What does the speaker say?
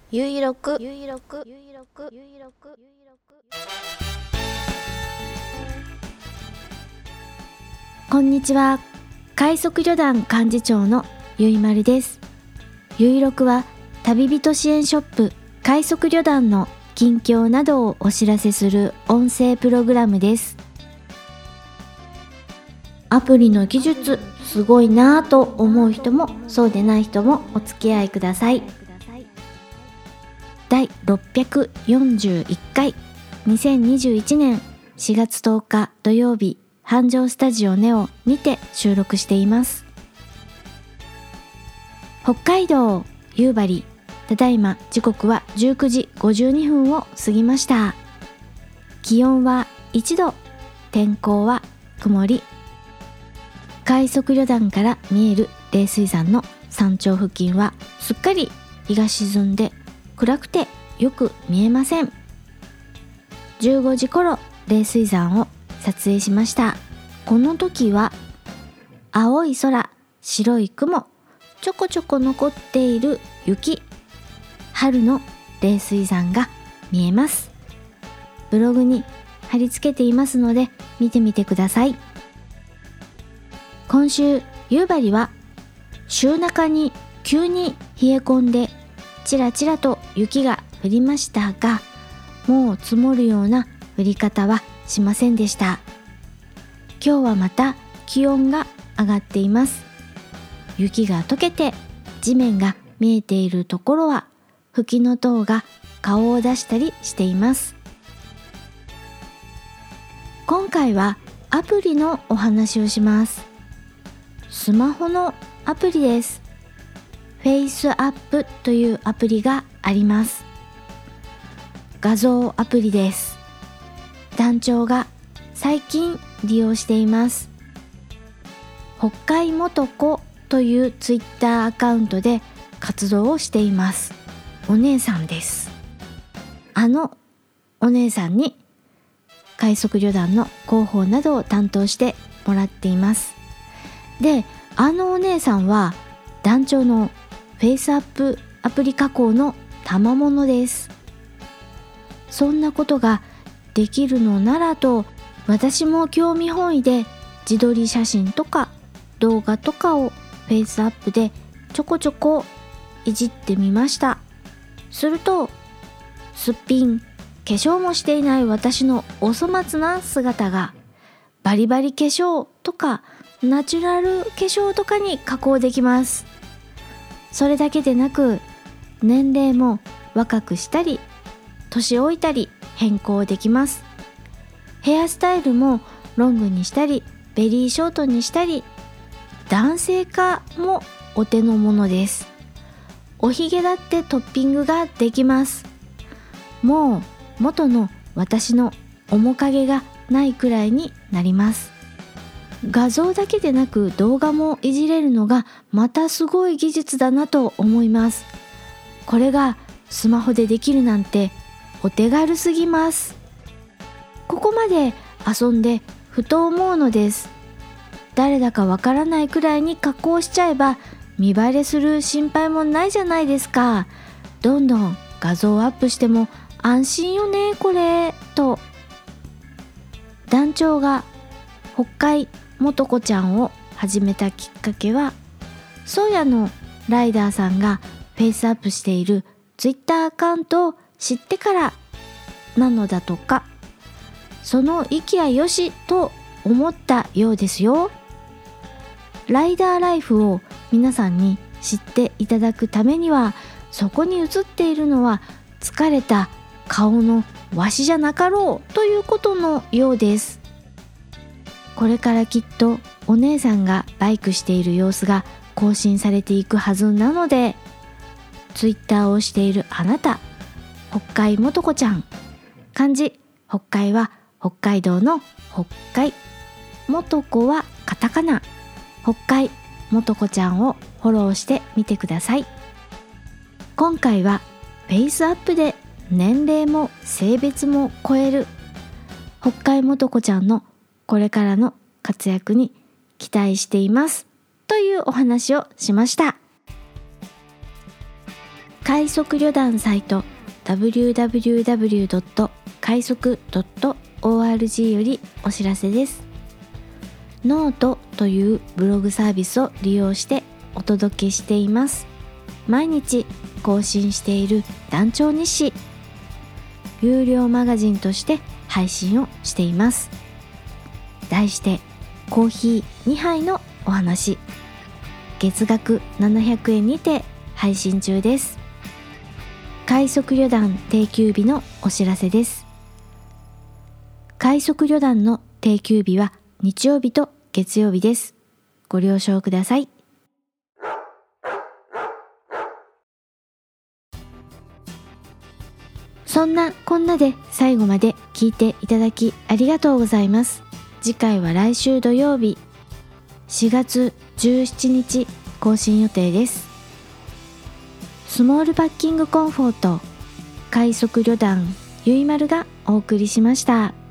ゆいろくこんにちは。快速旅団幹事長のゆいまるです。ゆいろくは旅人支援ショップ快速旅団の近況などをお知らせする音声プログラムです。アプリの技術すごいなぁと思う人もそうでない人もお付き合いください。第641回2021年4月10日土曜日、繁盛スタジオネオにて収録しています。北海道夕張、ただいま時刻は19時52分を過ぎました。気温は1度、天候は曇り。快速旅団から見える冷水山の山頂付近はすっかり日が沈んで暗くてよく見えません。15時頃冷水山を撮影しました。この時は青い空、白い雲、ちょこちょこ残っている雪、春の冷水山が見えます。ブログに貼り付けていますので見てみてください。今週夕張は週中に急に冷え込んでちらちらと雪が降りましたが、もう積もるような降り方はしませんでした。今日はまた気温が上がっています。雪が溶けて地面が見えているところはフキノトウが顔を出したりしています。今回はアプリのお話をします。スマホのアプリです。フェイスアップというアプリがあります。画像アプリです。団長が最近利用しています。北海元子というツイッターアカウントで活動をしています。お姉さんです。あのお姉さんに快速旅団の広報などを担当してもらっています。で、あのお姉さんは団長のフェイスアップアプリ加工の賜物です。そんなことができるのならと、私も興味本位で自撮り写真とか動画とかをフェイスアップでちょこちょこいじってみました。するとすっぴん、化粧もしていない私のお粗末な姿がバリバリ化粧とかナチュラル化粧とかに加工できます。それだけでなく年齢も若くしたり年老いたり変更できます。ヘアスタイルもロングにしたりベリーショートにしたり、男性化もお手の物です。おひげだってトッピングができます。もう元の私の面影がないくらいになります。画像だけでなく動画もいじれるのがまたすごい技術だなと思います。これがスマホでできるなんてお手軽すぎます。ここまで遊んでふと思うのです。誰だかわからないくらいに加工しちゃえば見バレする心配もないじゃないですか。どんどん画像アップしても安心よねこれと。団長が北海元子ちゃんを始めたきっかけは、宗谷のライダーさんがフェイスアップしているツイッターアカウントを知ってからなのだとか、その息やよしと思ったようですよ。ライダーライフを皆さんに知っていただくためには、そこに映っているのは疲れた顔のわしじゃなかろうということのようです。これからきっとお姉さんがバイクしている様子が更新されていくはずなので、ツイッターをしているあなた、北海元子ちゃん、漢字北海は北海道の北海、元子はカタカナ、北海元子ちゃんをフォローしてみてください。今回はフェイスアップで年齢も性別も超える北海元子ちゃんのこれからの活躍に期待していますというお話をしました。 快速旅団サイト www. 快速 .org よりお知らせです。ノートというブログサービスを利用してお届けしています。毎日更新している団長日誌、有料マガジンとして配信をしています。題してコーヒー2杯のお話、月額700円にて配信中です。快速旅団定休日のお知らせです。快速旅団の定休日は日曜日と月曜日です。ご了承ください。そんなこんなで最後まで聞いていただきありがとうございます。次回は来週土曜日4月17日更新予定です。スモールパッキングコンフォート快速旅団ゆいまるがお送りしました。